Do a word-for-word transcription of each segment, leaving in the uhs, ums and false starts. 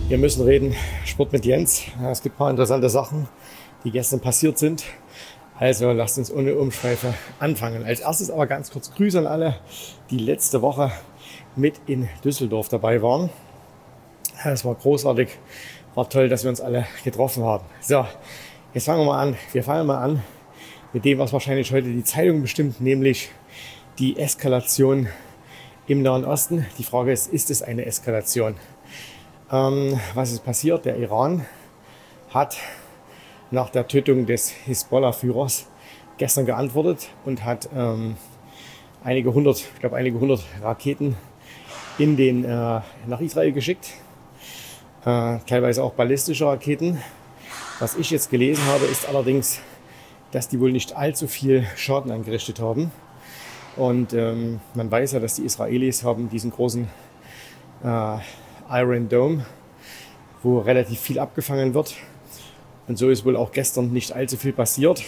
Wir müssen reden, Sport mit Jens. Es gibt ein paar interessante Sachen, die gestern passiert sind. Also lasst uns ohne Umschweife anfangen. Als erstes aber ganz kurz Grüße an alle, die letzte Woche mit in Düsseldorf dabei waren. Es war großartig, war toll, dass wir uns alle getroffen haben. So, jetzt fangen wir mal an. Wir fangen mal an mit dem, was wahrscheinlich heute die Zeitung bestimmt, nämlich die Eskalation im Nahen Osten. Die Frage ist, ist es eine Eskalation? Ähm, was ist passiert? Der Iran hat nach der Tötung des Hisbollah-Führers gestern geantwortet und hat ähm, einige hundert, ich glaube einige hundert Raketen in den, äh, nach Israel geschickt. Äh, teilweise auch ballistische Raketen. Was ich jetzt gelesen habe, ist allerdings, dass die wohl nicht allzu viel Schaden angerichtet haben. Und ähm, man weiß ja, dass die Israelis haben diesen großen äh, Iron Dome, wo relativ viel abgefangen wird. Und so ist wohl auch gestern nicht allzu viel passiert.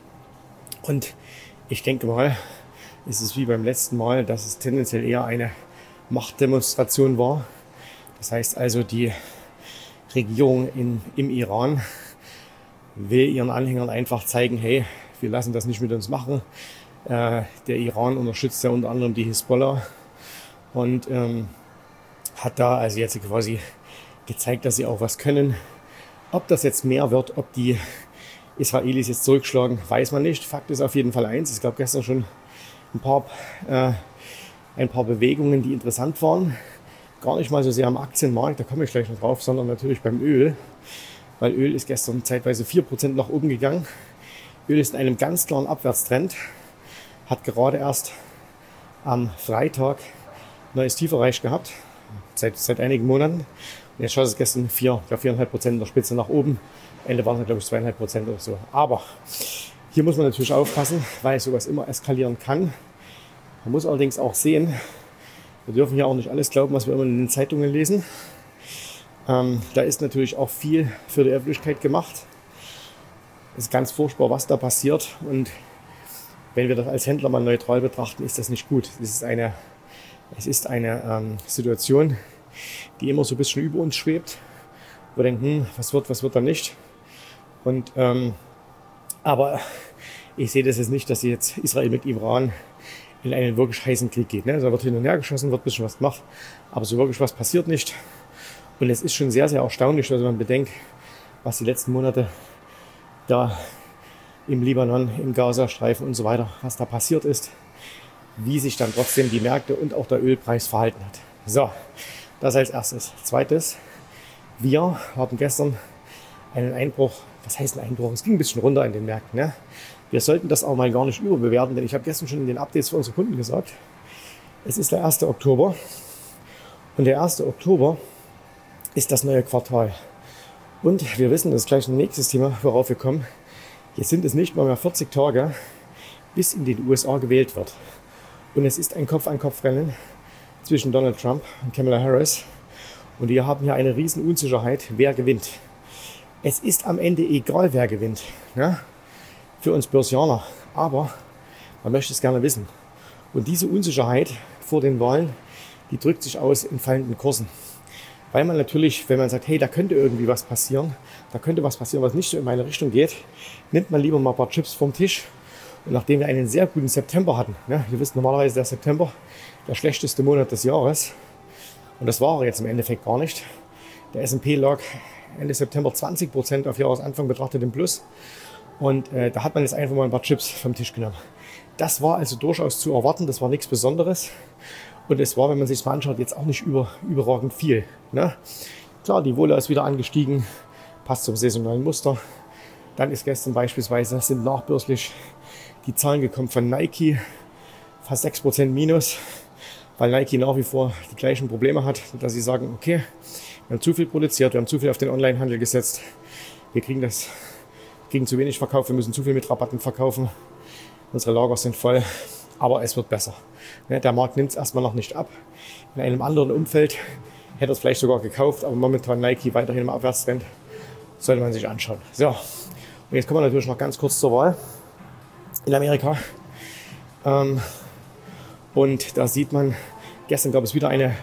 Und ich denke mal, es ist wie beim letzten Mal, dass es tendenziell eher eine Machtdemonstration war. Das heißt also, die Regierung in, im Iran will ihren Anhängern einfach zeigen, hey, wir lassen das nicht mit uns machen. Äh, der Iran unterstützt ja unter anderem die Hisbollah und ähm, hat da also jetzt quasi gezeigt, dass sie auch was können. Ob das jetzt mehr wird, ob die Israelis jetzt zurückschlagen, weiß man nicht. Fakt ist auf jeden Fall eins. Es gab gestern schon ein paar, äh, ein paar Bewegungen, die interessant waren. Gar nicht mal so sehr am Aktienmarkt, da komme ich gleich noch drauf, sondern natürlich beim Öl. Weil Öl ist gestern zeitweise vier Prozent nach oben gegangen. Öl ist in einem ganz klaren Abwärtstrend. Hat gerade erst am Freitag neues Tief erreicht gehabt. Seit, seit einigen Monaten. Und jetzt schaut es gestern vier, ich glaube vier Komma fünf Prozent in der Spitze nach oben. Am Ende waren es, glaube ich, zwei Komma fünf Prozent oder so. Aber hier muss man natürlich aufpassen, weil sowas immer eskalieren kann. Man muss allerdings auch sehen, wir dürfen ja auch nicht alles glauben, was wir immer in den Zeitungen lesen. Ähm, da ist natürlich auch viel für die Öffentlichkeit gemacht. Es ist ganz furchtbar, was da passiert. Und wenn wir das als Händler mal neutral betrachten, ist das nicht gut. Es ist eine Es ist eine ähm, Situation, die immer so ein bisschen über uns schwebt. Wir denken, hm, was wird, was wird da nicht. Und, ähm, aber ich sehe das jetzt nicht, dass jetzt Israel mit Iran in einen wirklich heißen Krieg geht. Ne? Also da wird hin und her geschossen, wird ein bisschen was gemacht, aber so wirklich was passiert nicht. Und es ist schon sehr, sehr erstaunlich, wenn man bedenkt, was die letzten Monate da im Libanon, im Gazastreifen und so weiter, was da passiert ist, wie sich dann trotzdem die Märkte und auch der Ölpreis verhalten hat. So, das als erstes. Zweites, wir haben gestern einen Einbruch, was heißt ein Einbruch? Es ging ein bisschen runter in den Märkten. Ne? Wir sollten das auch mal gar nicht überbewerten, denn ich habe gestern schon in den Updates für unsere Kunden gesagt, es ist der erste Oktober und der erste Oktober ist das neue Quartal. Und wir wissen, das ist gleich ein nächstes Thema, worauf wir kommen. Jetzt sind es nicht mal mehr vierzig Tage, bis in den U S A gewählt wird. Und es ist ein Kopf-an-Kopf-Rennen zwischen Donald Trump und Kamala Harris. Und wir haben hier eine riesen Unsicherheit, wer gewinnt. Es ist am Ende egal, wer gewinnt, ne? Für uns Börsianer. Aber man möchte es gerne wissen. Und diese Unsicherheit vor den Wahlen, die drückt sich aus in fallenden Kursen. Weil man natürlich, wenn man sagt, hey, da könnte irgendwie was passieren, da könnte was passieren, was nicht so in meine Richtung geht, nimmt man lieber mal ein paar Chips vom Tisch. Und nachdem wir einen sehr guten September hatten, ne, ihr wisst normalerweise der September der schlechteste Monat des Jahres, und das war er jetzt im Endeffekt gar nicht. Der S und P lag Ende September zwanzig Prozent auf Jahresanfang betrachtet im Plus. Und äh, da hat man jetzt einfach mal ein paar Chips vom Tisch genommen. Das war also durchaus zu erwarten, das war nichts Besonderes. Und es war, wenn man sich das mal anschaut, jetzt auch nicht über, überragend viel. Ne? Klar, die Wohle ist wieder angestiegen, passt zum saisonalen Muster. Dann ist gestern beispielsweise, sind nachbörslich die Zahlen gekommen von Nike, fast sechs Prozent minus, weil Nike nach wie vor die gleichen Probleme hat, dass sie sagen, okay, wir haben zu viel produziert, wir haben zu viel auf den Onlinehandel gesetzt, wir kriegen das, kriegen zu wenig verkauft, wir müssen zu viel mit Rabatten verkaufen, unsere Lager sind voll, aber es wird besser. Der Markt nimmt es erstmal noch nicht ab. In einem anderen Umfeld hätte er es vielleicht sogar gekauft, aber momentan Nike weiterhin im Abwärtstrend, sollte man sich anschauen. So, und jetzt kommen wir natürlich noch ganz kurz zur Wahl in Amerika. Ähm, und da sieht man, gestern gab es wieder eine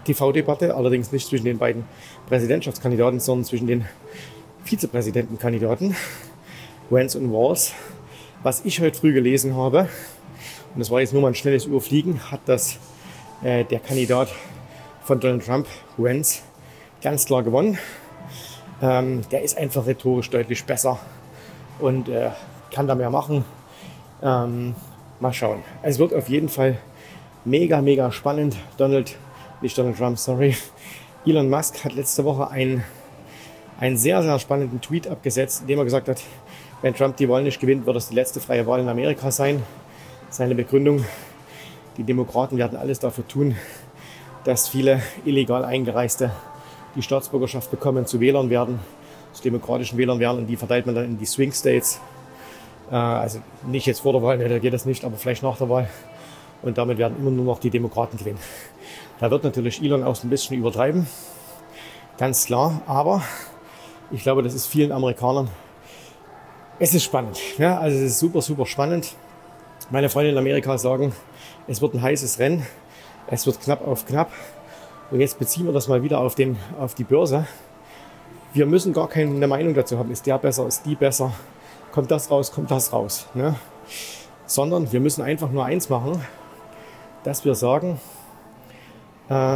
T V-Debatte, allerdings nicht zwischen den beiden Präsidentschaftskandidaten, sondern zwischen den Vizepräsidentenkandidaten, Vance und Walz. Was ich heute früh gelesen habe, und das war jetzt nur mal ein schnelles Überfliegen, hat das äh, der Kandidat von Donald Trump, Vance, ganz klar gewonnen. Ähm, der ist einfach rhetorisch deutlich besser und äh, kann da mehr machen. Ähm, mal schauen. Es wird auf jeden Fall mega, mega spannend. Donald, nicht Donald Trump, sorry. Elon Musk hat letzte Woche einen, einen sehr, sehr spannenden Tweet abgesetzt, in dem er gesagt hat, wenn Trump die Wahl nicht gewinnt, wird es die letzte freie Wahl in Amerika sein. Seine Begründung, die Demokraten werden alles dafür tun, dass viele illegal Eingereiste die Staatsbürgerschaft bekommen, zu Wählern werden, zu demokratischen Wählern werden, und die verteilt man dann in die Swing States. Äh, also nicht jetzt vor der Wahl, ne, da geht das nicht, aber vielleicht nach der Wahl. Und damit werden immer nur noch die Demokraten gewinnen. Da wird natürlich Elon auch so ein bisschen übertreiben, ganz klar. Aber ich glaube, das ist vielen Amerikanern, es ist spannend. Ja? Also es ist super, super spannend. Meine Freunde in Amerika sagen, es wird ein heißes Rennen, es wird knapp auf knapp. Und jetzt beziehen wir das mal wieder auf, den, auf die Börse. Wir müssen gar keine Meinung dazu haben, ist der besser, ist die besser, kommt das raus, kommt das raus. Ne? Sondern wir müssen einfach nur eins machen, dass wir sagen, äh,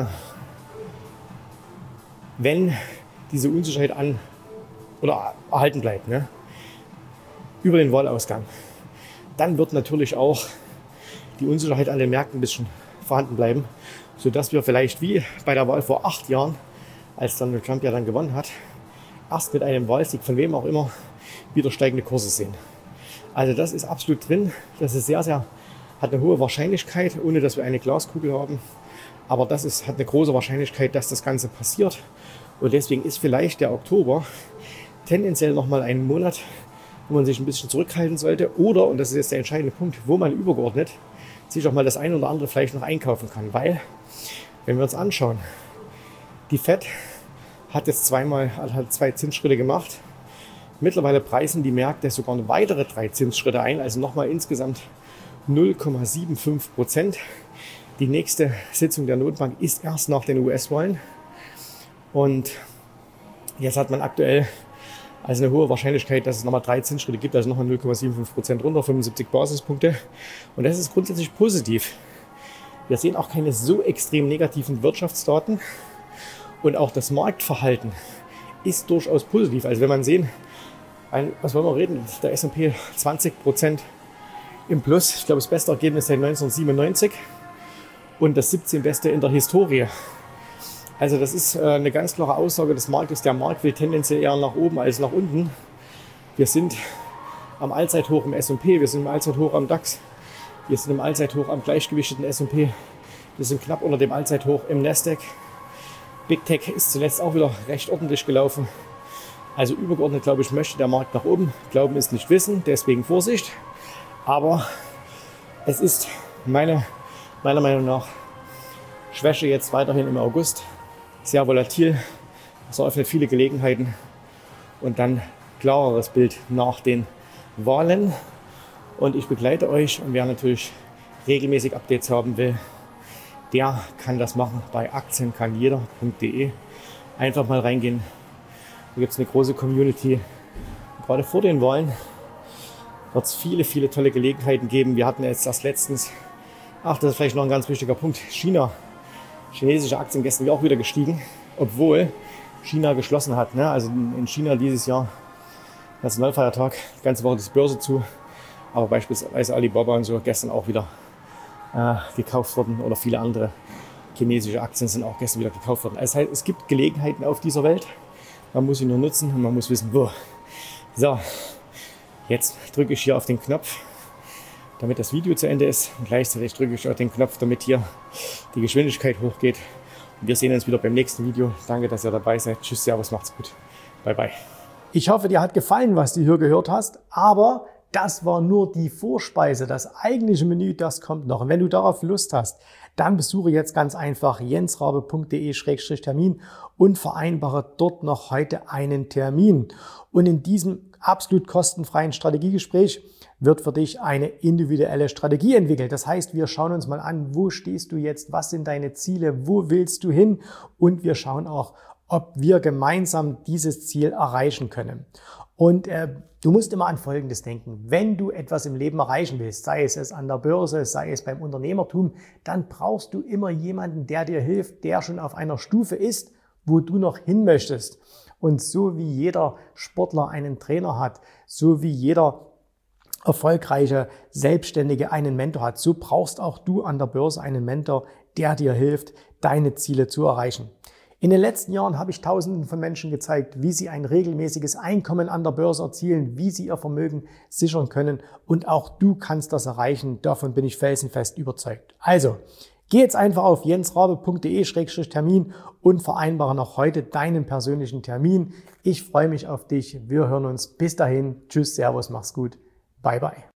wenn diese Unsicherheit an oder erhalten bleibt, ne, über den Wahlausgang, dann wird natürlich auch die Unsicherheit an den Märkten ein bisschen vorhanden bleiben, sodass wir vielleicht wie bei der Wahl vor acht Jahren, als Donald Trump ja dann gewonnen hat, erst mit einem Wahlsieg von wem auch immer wieder steigende Kurse sehen. Also das ist absolut drin, das ist sehr, sehr, hat eine hohe Wahrscheinlichkeit, ohne dass wir eine Glaskugel haben, aber das ist, hat eine große Wahrscheinlichkeit, dass das Ganze passiert, und deswegen ist vielleicht der Oktober tendenziell nochmal ein Monat, wo man sich ein bisschen zurückhalten sollte, oder, und das ist jetzt der entscheidende Punkt, wo man übergeordnet sich auch mal das eine oder andere vielleicht noch einkaufen kann. Weil, wenn wir uns anschauen, die Fed hat jetzt zweimal, hat zwei Zinsschritte gemacht. Mittlerweile preisen die Märkte sogar eine weitere drei Zinsschritte ein, also nochmal insgesamt null Komma fünfundsiebzig Prozent. Die nächste Sitzung der Notenbank ist erst nach den U S-Wahlen. Und jetzt hat man aktuell also eine hohe Wahrscheinlichkeit, dass es nochmal drei Zinsschritte gibt, also nochmal null Komma fünfundsiebzig Prozent runter, fünfundsiebzig Basispunkte. Und das ist grundsätzlich positiv. Wir sehen auch keine so extrem negativen Wirtschaftsdaten. Und auch das Marktverhalten ist durchaus positiv. Also wenn man sehen, ein, was wollen wir reden, der S und P zwanzig Prozent im Plus. Ich glaube, das beste Ergebnis seit neunzehnhundertsiebenundneunzig und das siebzehn beste in der Historie. Also das ist eine ganz klare Aussage des Marktes. Der Markt will tendenziell eher nach oben als nach unten. Wir sind am Allzeithoch im S und P, wir sind im Allzeithoch am DAX, wir sind im Allzeithoch am gleichgewichteten S und P, wir sind knapp unter dem Allzeithoch im Nasdaq. Big Tech ist zuletzt auch wieder recht ordentlich gelaufen. Also übergeordnet, glaube ich, möchte der Markt nach oben. Glauben ist nicht wissen, deswegen Vorsicht. Aber es ist meine, meiner Meinung nach Schwäche jetzt weiterhin im August. Sehr volatil, es eröffnet viele Gelegenheiten und dann klareres Bild nach den Wahlen. Und ich begleite euch, und wer natürlich regelmäßig Updates haben will, der kann das machen bei aktienkannjeder punkt de. Einfach mal reingehen. Da gibt es eine große Community. Gerade vor den Wahlen wird es viele, viele tolle Gelegenheiten geben. Wir hatten jetzt erst letztens, ach, das ist vielleicht noch ein ganz wichtiger Punkt, China. Chinesische Aktien gestern auch wieder gestiegen, obwohl China geschlossen hat. Ne? Also in China dieses Jahr Nationalfeiertag, die ganze Woche ist die Börse zu. Aber beispielsweise Alibaba und so gestern auch wieder äh, gekauft worden, oder viele andere chinesische Aktien sind auch gestern wieder gekauft worden. Das heißt, es gibt Gelegenheiten auf dieser Welt. Man muss sie nur nutzen und man muss wissen, wo. So, jetzt drücke ich hier auf den Knopf, damit das Video zu Ende ist. Und gleichzeitig drücke ich auf den Knopf, damit hier die Geschwindigkeit hochgeht. Und wir sehen uns wieder beim nächsten Video. Danke, dass ihr dabei seid. Tschüss, servus, macht's gut. Bye, bye. Ich hoffe, dir hat gefallen, was du hier gehört hast. Aber das war nur die Vorspeise. Das eigentliche Menü, das kommt noch. Und wenn du darauf Lust hast, dann besuche jetzt ganz einfach jensrabe punkt de Schrägstrich Termin und vereinbare dort noch heute einen Termin. Und in diesem absolut kostenfreien Strategiegespräch wird für dich eine individuelle Strategie entwickelt. Das heißt, wir schauen uns mal an, wo stehst du jetzt, was sind deine Ziele, wo willst du hin, und wir schauen auch, ob wir gemeinsam dieses Ziel erreichen können. Und äh, du musst immer an Folgendes denken: Wenn du etwas im Leben erreichen willst, sei es es an der Börse, sei es beim Unternehmertum, dann brauchst du immer jemanden, der dir hilft, der schon auf einer Stufe ist, wo du noch hin möchtest. Und so wie jeder Sportler einen Trainer hat, so wie jeder erfolgreiche Selbstständige einen Mentor hat, so brauchst auch du an der Börse einen Mentor, der dir hilft, deine Ziele zu erreichen. In den letzten Jahren habe ich Tausenden von Menschen gezeigt, wie sie ein regelmäßiges Einkommen an der Börse erzielen, wie sie ihr Vermögen sichern können, und auch du kannst das erreichen. Davon bin ich felsenfest überzeugt. Also, geh jetzt einfach auf jensrabe punkt de Schrägstrich Termin und vereinbare noch heute deinen persönlichen Termin. Ich freue mich auf dich. Wir hören uns. Bis dahin. Tschüss, Servus, mach's gut. Bye, bye.